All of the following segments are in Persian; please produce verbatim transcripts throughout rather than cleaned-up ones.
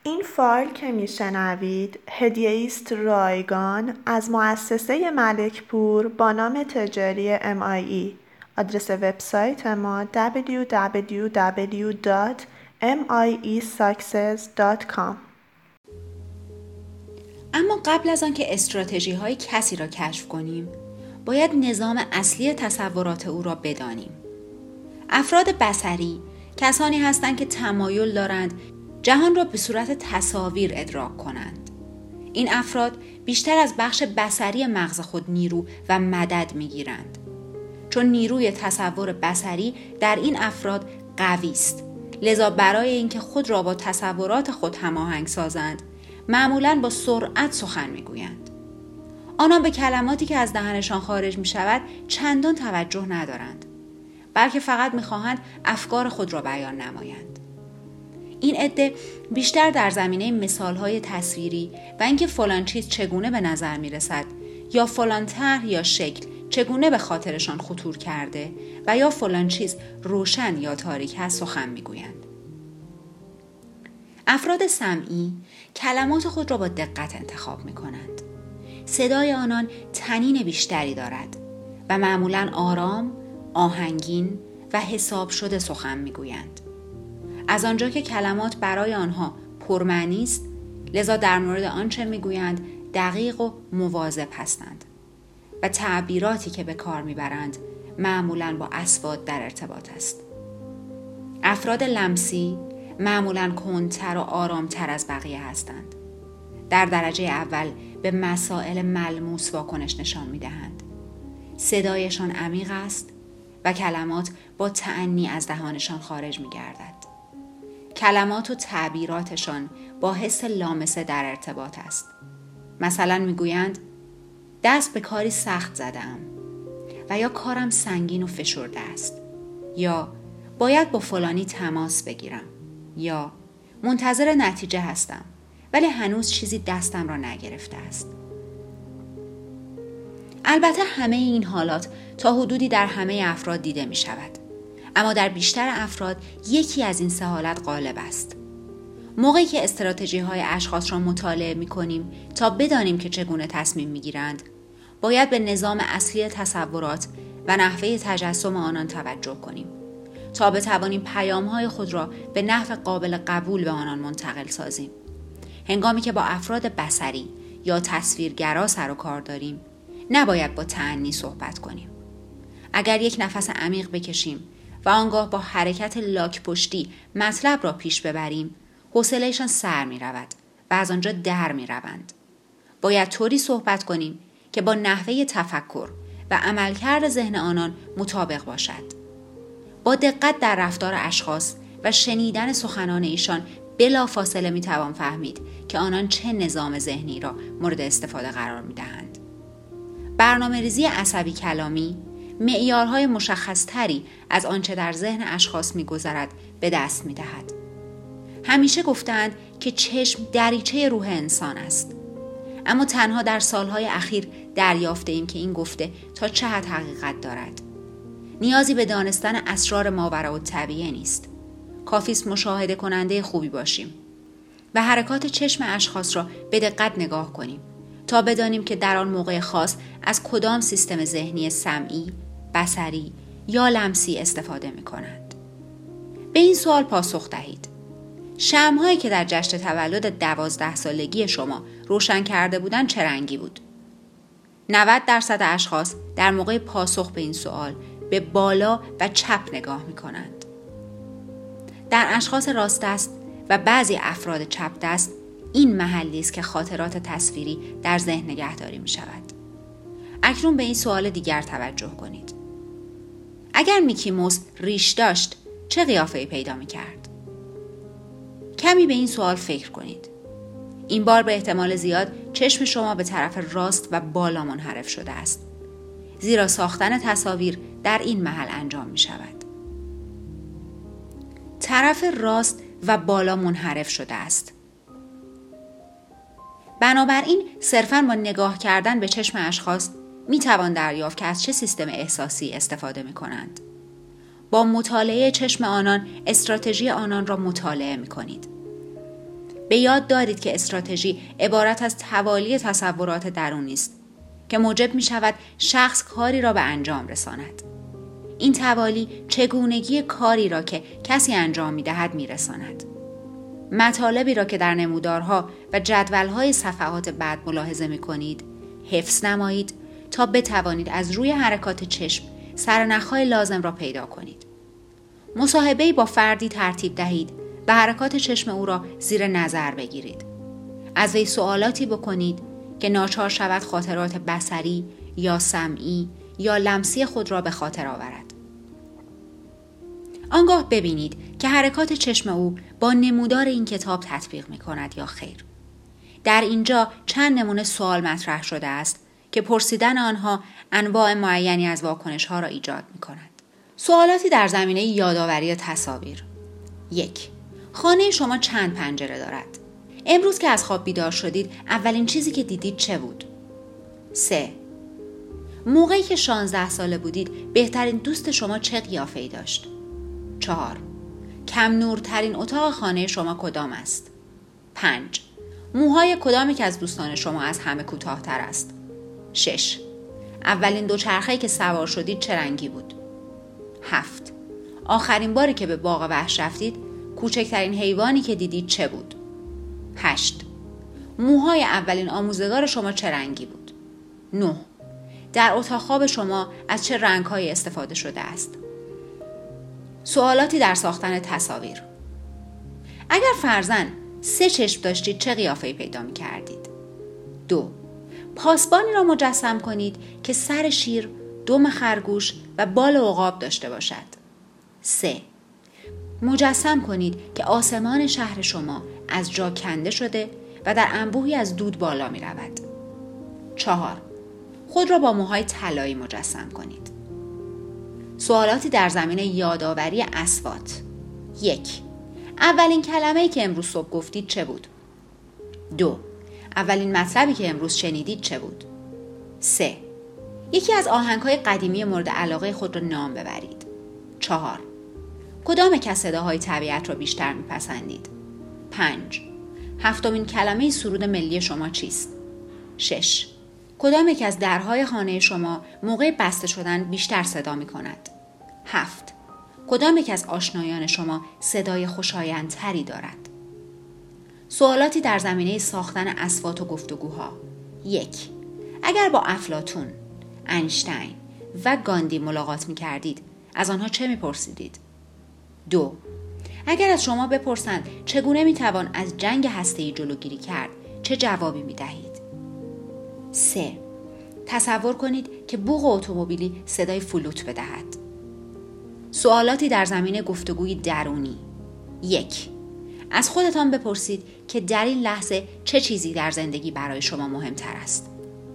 این فایل که میشنوید هدیه است رایگان از مؤسسه ملکپور با نام تجاری ام آی ای. آدرس وبسایت ما دبلیو دبلیو دبلیو دات ام آی ای ساکسس دات کام. اما قبل از آن که استراتژی های کسی را کشف کنیم، باید نظام اصلی تصورات او را بدانیم. افراد بصری کسانی هستند که تمایل دارند جهان را به صورت تصاویر ادراک کنند. این افراد بیشتر از بخش بصری مغز خود نیرو و مدد می‌گیرند. چون نیروی تصور بصری در این افراد قوی است، لذا برای اینکه خود را با تصورات خود هماهنگ سازند، معمولاً با سرعت سخن می‌گویند. آنان به کلماتی که از دهنشان خارج می‌شود چندان توجه ندارند، بلکه فقط می‌خواهند افکار خود را بیان نمایند. این عده بیشتر در زمینه مثال‌های تصویری و اینکه فلان چیز چگونه به نظر می‌رسد یا فلان طرح یا شکل چگونه به خاطرشان خطور کرده و یا فلان چیز روشن یا تاریک هست سخن می‌گویند. افراد سمعی کلمات خود را با دقت انتخاب می‌کنند. صدای آنان طنین بیشتری دارد و معمولاً آرام، آهنگین و حساب شده سخن می‌گویند. از آنجا که کلمات برای آنها پرمعنی است، لذا در مورد آنچه می‌گویند دقیق و مواظب هستند و تعبیراتی که به کار می‌برند معمولاً با اصوات در ارتباط است. افراد لمسی معمولاً کندتر و آرامتر از بقیه هستند. در درجه اول به مسائل ملموس واکنش نشان می‌دهند. صدایشان عمیق است و کلمات با تأنی از دهانشان خارج می‌گردد. کلمات و تعبیراتشان با حس لامسه در ارتباط است. مثلا میگویند دست به کاری سخت زدم و یا کارم سنگین و فشرده است، یا باید با فلانی تماس بگیرم، یا منتظر نتیجه هستم ولی هنوز چیزی دستم را نگرفته است. البته همه این حالات تا حدودی در همه افراد دیده می شود، اما در بیشتر افراد یکی از این سه حالت غالب است. موقعی که استراتژی های اشخاص را مطالعه می کنیم تا بدانیم که چگونه تصمیم می گیرند، باید به نظام اصلی تصورات و نحوه تجسم آنان توجه کنیم تا بتوانیم پیام های خود را به نحو قابل قبول به آنان منتقل سازیم. هنگامی که با افراد بصری یا تصویرگرا سر و کار داریم، نباید با تأنی صحبت کنیم. اگر یک نفس عمیق بکشیم و آنگاه با حرکت لاک پشتی مطلب را پیش ببریم، حوصله‌شان سر می رود و از آنجا در می روند. باید طوری صحبت کنیم که با نحوه تفکر و عملکرد ذهن آنان مطابق باشد. با دقت در رفتار اشخاص و شنیدن سخنان ایشان بلا فاصله می توان فهمید که آنان چه نظام ذهنی را مورد استفاده قرار می دهند. برنامه ریزی عصبی کلامی معیارهای مشخص تری از آنچه در ذهن اشخاص می گذرد به دست می دهد. همیشه گفتند که چشم دریچه روح انسان است. اما تنها در سالهای اخیر دریافته ایم که این گفته تا چه حد حقیقت دارد. نیازی به دانستن اسرار ماوراءالطبیعه نیست. کافی است مشاهده کننده خوبی باشیم و حرکات چشم اشخاص را به دقت نگاه کنیم تا بدانیم که در آن موقع خاص از کدام سیستم ذهنی سمعی، بصری یا لمسی استفاده می کنند. به این سوال پاسخ دهید. شمع‌هایی که در جشن تولد دوازده سالگی شما روشن کرده بودند چه رنگی بود؟ نود درصد اشخاص در موقع پاسخ به این سوال به بالا و چپ نگاه می کنند. در اشخاص راست دست و بعضی افراد چپ دست این محلی است که خاطرات تصویری در ذهن نگهداری می شود. اکنون به این سوال دیگر توجه کنید. اگر میکی موس ریش داشت چه قیافه‌ای پیدا می کرد؟ کمی به این سوال فکر کنید. این بار به احتمال زیاد چشم شما به طرف راست و بالا منحرف شده است، زیرا ساختن تصاویر در این محل انجام می شود. طرف راست و بالا منحرف شده است. بنابراین صرفاً با نگاه کردن به چشم اشخاص می توان دریافت که از چه سیستم احساسی استفاده می کنند. با مطالعه چشم آنان استراتژی آنان را مطالعه می کنید. به یاد دارید که استراتژی عبارت از توالی تصورات درونی است که موجب می شود شخص کاری را به انجام رساند. این توالی چگونگی کاری را که کسی انجام می دهد می رساند. مطالبی را که در نمودارها و جدولهای صفحات بعد ملاحظه می کنید، حفظ نمایید تا بتوانید از روی حرکات چشم سرنخهای لازم را پیدا کنید. مصاحبه‌ای با فردی ترتیب دهید و حرکات چشم او را زیر نظر بگیرید. از وی سوالاتی بکنید که ناچار شود خاطرات بصری یا سمعی یا لمسی خود را به خاطر آورد. آنگاه ببینید که حرکات چشم او با نمودار این کتاب تطبیق می کند یا خیر. در اینجا چند نمونه سوال مطرح شده است که پرسیدن آنها انواع معینی از واکنش ها را ایجاد می کند. سوالاتی در زمینه یادآوری تصاویر. یک. خانه شما چند پنجره دارد؟ امروز که از خواب بیدار شدید اولین چیزی که دیدید چه بود؟ سه. موقعی که شانزده ساله بودید بهترین دوست شما چه قیافه‌ای داشت؟ چهار. کم نورترین اتاق خانه شما کدام است؟ پنج. موهای کدام یک از دوستان شما از همه کوتاه‌تر است؟ شش. اولین دوچرخه‌ای که سوار شدید چه رنگی بود؟ هفت. آخرین باری که به باغ وحش رفتید کوچکترین حیوانی که دیدید چه بود؟ هشت. موهای اولین آموزگار شما چه رنگی بود؟ نه. در اتاق خواب شما از چه رنگ‌هایی استفاده شده است؟ سوالاتی در ساختن تصاویر. اگر فرضاً سه چشم داشتید چه قیافه‌ای پیدا می‌کردید؟ دو. پاسبانی را مجسم کنید که سر شیر، دم خرگوش و بال عقاب داشته باشد. سه. مجسم کنید که آسمان شهر شما از جا کنده شده و در انبوهی از دود بالا می رود. چهار. خود را با موهای طلایی مجسم کنید. سوالاتی در زمینه یادآوری اصوات. یک. اولین کلمه‌ای که امروز صبح گفتید چه بود؟ دو. اولین مطلبی که امروز شنیدید چه بود؟ سه. یکی از آهنگ‌های قدیمی مورد علاقه خود را نام ببرید. چهار. کدام یک از صداهای طبیعت را بیشتر می‌پسندید؟ پنج. هفتمین کلمه سرود ملی شما چیست؟ شش. کدام یک از درهای خانه شما موقع بسته شدن بیشتر صدا می‌کند؟ هفت. کدام یک از آشنایان شما صدای خوشایندتری دارد؟ سوالاتی در زمینه ساختن اصوات و گفتگوها. یک. اگر با افلاطون، اینشتین و گاندی ملاقات می کردید از آنها چه می پرسیدید؟ دو. اگر از شما بپرسند چگونه می توان از جنگ هسته‌ای جلوگیری کرد چه جوابی می دهید؟ سه. تصور کنید که بوق اتومبیلی صدای فلوت بدهد. سوالاتی در زمینه گفتگوی درونی. یک. از خودتان بپرسید که در این لحظه چه چیزی در زندگی برای شما مهمتر است.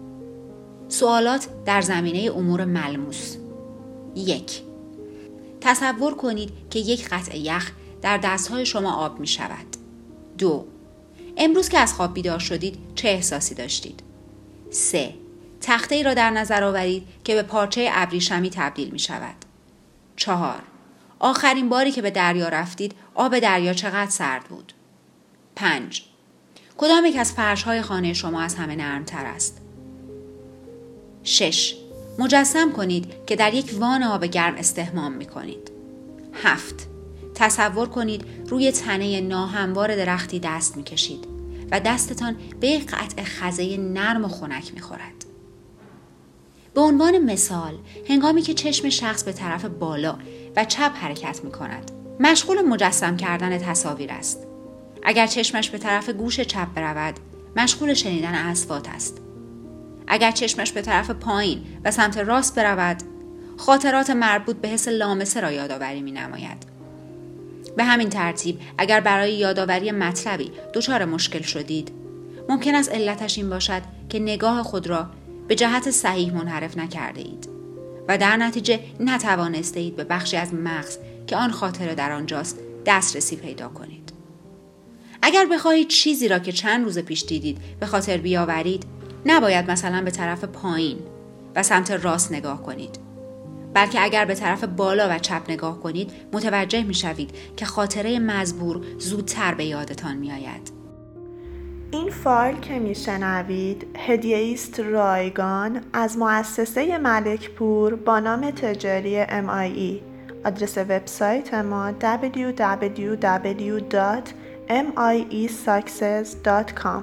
سوالات در زمینه امور ملموس. یک. تصور کنید که یک قطعه یخ در دستهای شما آب می شود. دو. امروز که از خواب بیدار شدید چه احساسی داشتید؟ سه. تخته ای را در نظر آورید که به پارچه ابریشمی تبدیل می شود. چهار. آخرین باری که به دریا رفتید آب دریا چقدر سرد بود؟ پنج. کدام یک از فرش‌های خانه شما از همه نرمتر است؟ شش. مجسم کنید که در یک وان آب گرم استحمام می کنید. هفت. تصور کنید روی تنه ناهموار درختی دست می کشید و دستتان به یک قطعه خزه نرم و خنک می خورد. به عنوان مثال، هنگامی که چشم شخص به طرف بالا و چپ حرکت می کند، مشغول مجسم کردن تصاویر است. اگر چشمش به طرف گوش چپ برود، مشغول شنیدن اصوات است. اگر چشمش به طرف پایین و سمت راست برود، خاطرات مربوط به حس لامسه را یادآوری می نماید. به همین ترتیب اگر برای یادآوری مطلبی دچار مشکل شدید، ممکن است علتش این باشد که نگاه خود را به جهت صحیح منحرف نکرده اید و در نتیجه نتوانسته اید به بخشی از مغز که آن خاطره در آنجاست دسترسی پیدا کنید. اگر بخواهید چیزی را که چند روز پیش دیدید به خاطر بیاورید، نباید مثلا به طرف پایین و سمت راست نگاه کنید، بلکه اگر به طرف بالا و چپ نگاه کنید متوجه می شوید که خاطره مزبور زودتر به یادتان می آید. این فایل که میشنوید هدیه است رایگان از مؤسسه ملکپور با نام تجاری ام آی ای. آدرس وبسایت ما دبلیو دبلیو دبلیو دات ام آی ای ساکسس دات کام.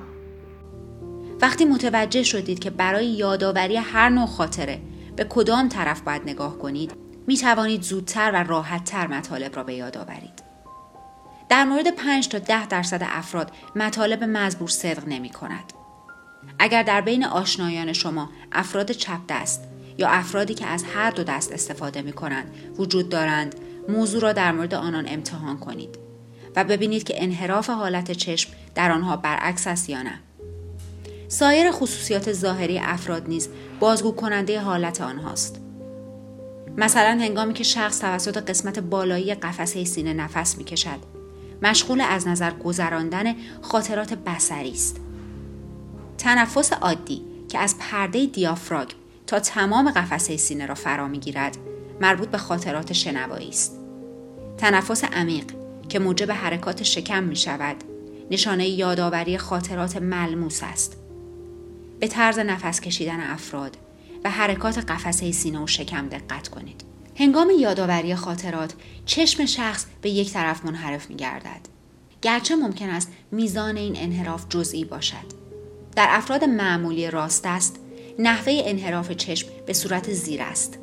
وقتی متوجه شدید که برای یادآوری هر نوع خاطره به کدام طرف باید نگاه کنید، می توانید زودتر و راحت‌تر مطالب را به یاد آورید. در مورد پنج تا ده درصد افراد مطالب مزبور صدق نمی کند. اگر در بین آشنایان شما افراد چپ دست یا افرادی که از هر دو دست استفاده می کنند وجود دارند، موضوع را در مورد آنان امتحان کنید و ببینید که انحراف حالت چشم در آنها برعکس است یا نه. سایر خصوصیات ظاهری افراد نیز بازگو کننده حالت آنهاست. مثلا هنگامی که شخص توسط قسمت بالایی قفسه سینه نفس می کشد، مشغول از نظر گذراندن خاطرات بصری است. تنفس عادی که از پرده دیافراگم تا تمام قفسه سینه را فرا می‌گیرد، مربوط به خاطرات شنوایی است. تنفس عمیق که موجب حرکات شکم می‌شود، نشانه یادآوری خاطرات ملموس است. به طرز نفس کشیدن افراد و حرکات قفسه سینه و شکم دقت کنید. هنگام یادآوری خاطرات، چشم شخص به یک طرف منحرف می‌گردد. گرچه ممکن است میزان این انحراف جزئی باشد. در افراد معمولی راست دست، نحوه انحراف چشم به صورت زیر است.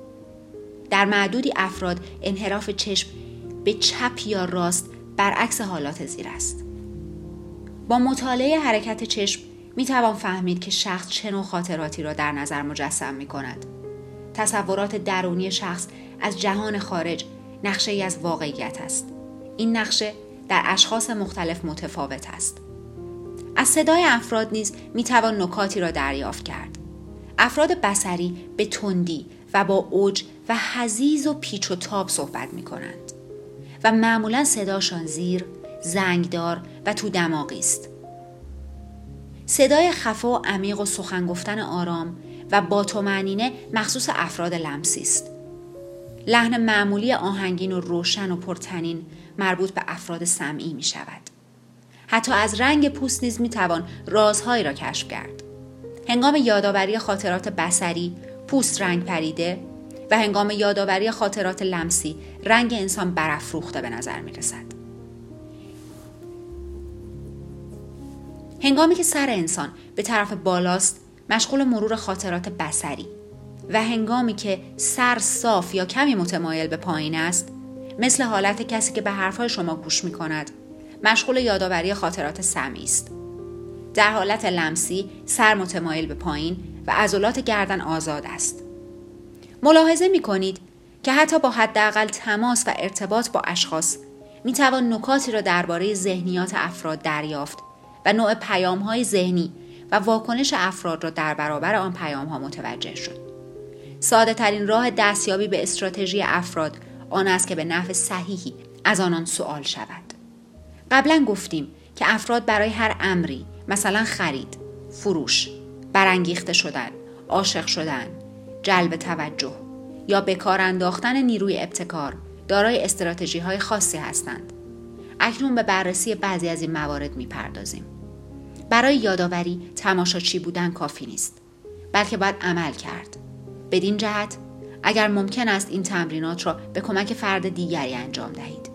در معدودی افراد انحراف چشم به چپ یا راست برعکس حالات زیر است. با مطالعه حرکت چشم می توان فهمید که شخص چه نوع خاطراتی را در نظر مجسم می کند. تصورات درونی شخص از جهان خارج نقشه‌ای از واقعیت است. این نقشه در اشخاص مختلف متفاوت است. از صدای افراد نیز می توان نکاتی را دریافت کرد. افراد بصری به تندی و با اوج و حزیز و پیچ و تاب صحبت می کنند و معمولا صداشان زیر، زنگدار و تو دماغی است. صدای خفا و عمیق و سخن گفتن آرام و با طمأنینه مخصوص افراد لمسی است. لحن معمولی آهنگین و روشن و پرطنین مربوط به افراد سمعی می شود. حتی از رنگ پوست نیز می توان رازهایی را کشف کرد. هنگام یادآوری خاطرات بصری، پوست رنگ پریده و هنگام یادآوری خاطرات لمسی، رنگ انسان برافروخته به نظر می رسد. هنگامی که سر انسان به طرف بالاست، مشغول مرور خاطرات بصری و هنگامی که سر صاف یا کمی متمایل به پایین است، مثل حالت کسی که به حرفهای شما گوش می کند، مشغول یادآوری خاطرات سمعی است. در حالت لمسی سر متمایل به پایین و عضلات گردن آزاد است. ملاحظه می کنید که حتی با حداقل تماس و ارتباط با اشخاص می توان نکاتی را درباره ذهنیات افراد دریافت و نوع پیام‌های ذهنی و واکنش افراد را در برابر آن پیام‌ها متوجه شد. ساده ترین راه دستیابی به استراتژی افراد آن است که به نحو صحیحی از آنان سوال شود. قبلا گفتیم که افراد برای هر امری، مثلا خرید، فروش، برانگیخته شدن، عاشق شدن، جلب توجه یا به کار انداختن نیروی ابتکار، دارای استراتژی‌های خاصی هستند. اکنون به بررسی بعضی از این موارد می‌پردازیم. برای یادآوری تماشاچی بودن کافی نیست، بلکه باید عمل کرد. بدین جهت اگر ممکن است این تمرینات را به کمک فرد دیگری انجام دهید.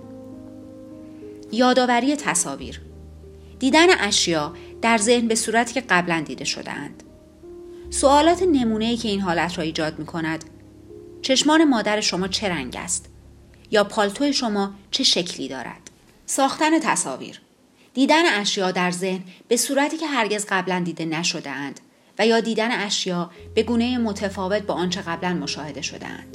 یادآوری تصاویر، دیدن اشیا در ذهن به صورتی که قبلا دیده شده‌اند. سوالات نمونه‌ای که این حالت را ایجاد می‌کند: چشمان مادر شما چه رنگ است؟ یا پالتو شما چه شکلی دارد؟ ساختن تصاویر، دیدن اشیا در ذهن به صورتی که هرگز قبلا دیده نشده‌اند و یا دیدن اشیا به گونه متفاوت با آنچه قبلا مشاهده شده‌اند.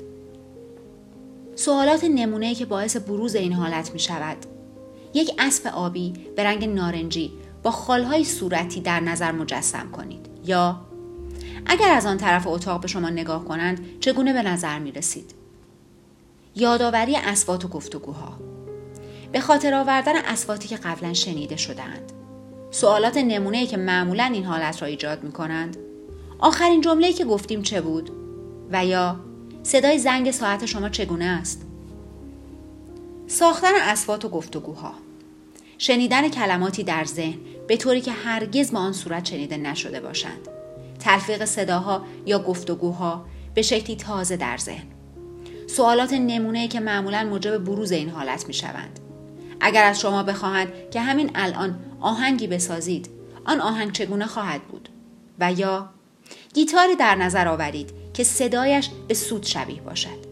سوالات نمونه‌ای که باعث بروز این حالت می‌شود: یک اسب آبی به رنگ نارنجی با خالهای صورتی در نظر مجسم کنید، یا اگر از آن طرف اتاق به شما نگاه کنند چگونه به نظر می رسید؟ یادآوری اصوات و گفتگوها، به خاطر آوردن اصواتی که قبلا شنیده شده‌اند. سوالات نمونه‌ای که معمولاً این حالت را ایجاد می کنند: آخرین جمله‌ای که گفتیم چه بود؟ و یا صدای زنگ ساعت شما چگونه است؟ ساختن اصوات و گفتگوها، شنیدن کلماتی در ذهن به طوری که هرگز با آن صورت شنیده نشده باشند. تلفیق صداها یا گفتگوها به شکلی تازه در ذهن. سوالات نمونه‌ای که معمولاً موجب بروز این حالت می‌شوند. اگر از شما بخواهند که همین الان آهنگی بسازید، آن آهنگ چگونه خواهد بود؟ و یا گیتاری در نظر آورید که صدایش به سوت شبیه باشد.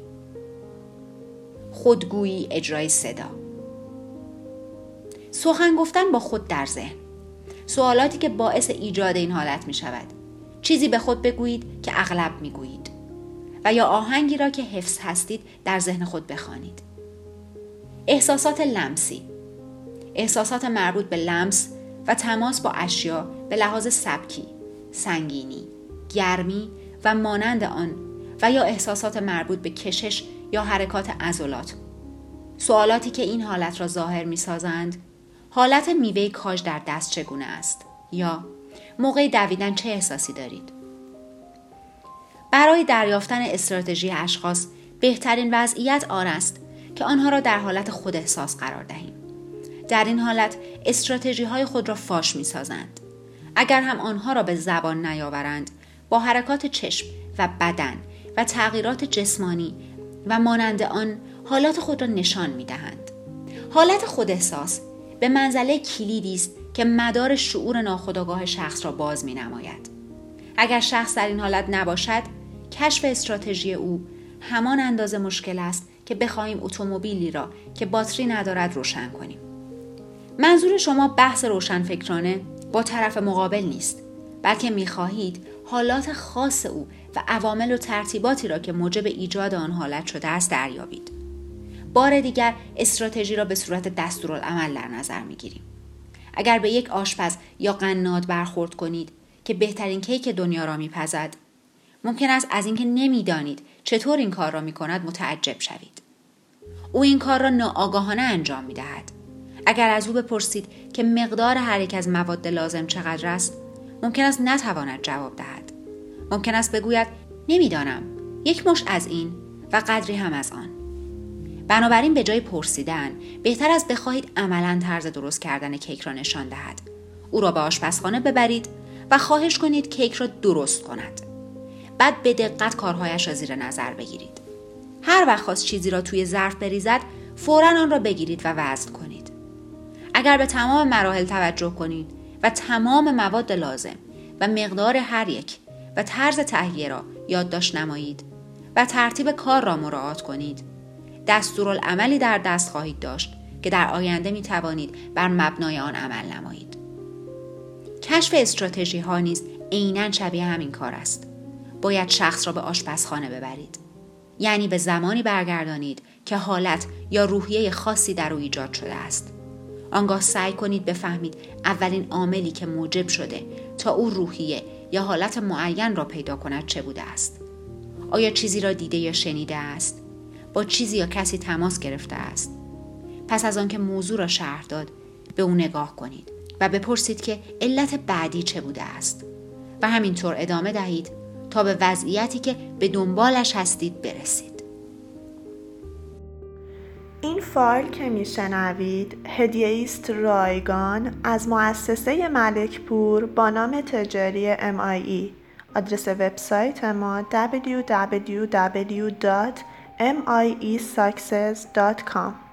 خودگویی اجرای صدا. سخن گفتن با خود در ذهن. سوالاتی که باعث ایجاد این حالت می شود. چیزی به خود بگویید که اغلب می گویید. و یا آهنگی را که حفظ هستید در ذهن خود بخوانید. احساسات لمسی. احساسات مربوط به لمس و تماس با اشیا به لحاظ سبکی، سنگینی، گرمی و مانند آن و یا احساسات مربوط به کشش یا حرکات عضلات. سوالاتی که این حالت را ظاهر می سازند: حالت میوه کاج در دست چگونه است؟ یا موقع دویدن چه احساسی دارید؟ برای دریافتن استراتژی اشخاص بهترین وضعیت آن است که آنها را در حالت خود احساس قرار دهیم. در این حالت استراتژی های خود را فاش می سازند. اگر هم آنها را به زبان نیاورند، با حرکات چشم و بدن و تغییرات جسمانی و مانند آن حالات خود را نشان می دهند. حالت خود احساس به منزله کلیدی است که مدار شعور ناخودآگاه شخص را باز می نماید. اگر شخص در این حالت نباشد، کشف استراتژی او همان اندازه مشکل است که بخواهیم اتومبیلی را که باتری ندارد روشن کنیم. منظور شما بحث روشنفکرانه با طرف مقابل نیست، بلکه می‌خواهید حالات خاص او و عوامل و ترتیباتی را که موجب ایجاد آن حالت شده است دریابید. بار دیگر استراتژی را به صورت دستورالعمل در نظر می‌گیریم. اگر به یک آشپز یا قناد برخورد کنید که بهترین کیک دنیا را می‌پزد، ممکن است از اینکه نمی‌دانید چطور این کار را می‌کند متعجب شوید. او این کار را ناآگاهانه انجام می‌دهد. اگر از او بپرسید که مقدار هر یک از مواد لازم چقدر است، ممکن است نتواند جواب دهد. ممکن است بگوید نمی‌دانم، یک مشت از این و قدری هم از آن. بنابراین به جای پرسیدن، بهتر است بخواهید عملاً طرز درست کردن کیک را نشان دهد. او را به آشپزخانه ببرید و خواهش کنید کیک را درست کند. بعد به دقت کارهایش را زیر نظر بگیرید. هر وقت خواست چیزی را توی ظرف بریزد، فوراً آن را بگیرید و وزن کنید. اگر به تمام مراحل توجه کنید و تمام مواد لازم و مقدار هر یک و طرز تهیه را یادداشت نمایید و ترتیب کار را مراعات کنید، دستورالعملی در دست خواهید داشت که در آینده می توانید بر مبنای آن عمل نمایید. کشف استراتژی ها نیز عیناً شبیه همین کار است. باید شخص را به آشپزخانه ببرید. یعنی به زمانی برگردانید که حالت یا روحیه خاصی در او ایجاد شده است. آنگاه سعی کنید بفهمید اولین عاملی که موجب شده تا او روحیه یا حالت معین را پیدا کند چه بوده است. آیا چیزی را دیده یا شنیده است؟ با چیزی یا کسی تماس گرفته است؟ پس از آنکه موضوع را شرح داد، به او نگاه کنید و بپرسید که علت بعدی چه بوده است و همینطور ادامه دهید تا به وضعیتی که به دنبالش هستید برسید. این فایل که میشنوید هدیه است رایگان از مؤسسه ملک پور با نام تجاری ام آی ای. آدرس وبسایت ما دبلیو دبلیو دبلیو دات ام آی ای ساکسس دات کام